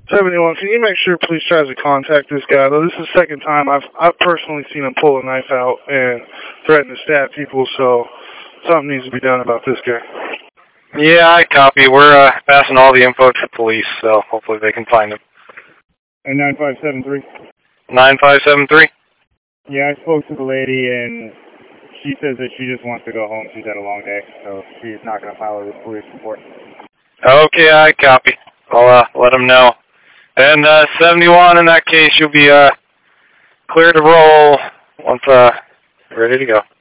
71, can you make sure police tries to contact this guy? Though this is the second time I've personally seen him pull a knife out and threaten to stab people, so something needs to be done about this guy. Yeah, I copy. We're passing all the info to police, so hopefully they can find him. And 9573? 9573? Yeah, I spoke to the lady, and she says that she just wants to go home. She's had a long day, so she's not going to file a police report. Okay, I copy. I'll let them know. And 71, in that case, you'll be clear to roll once ready to go.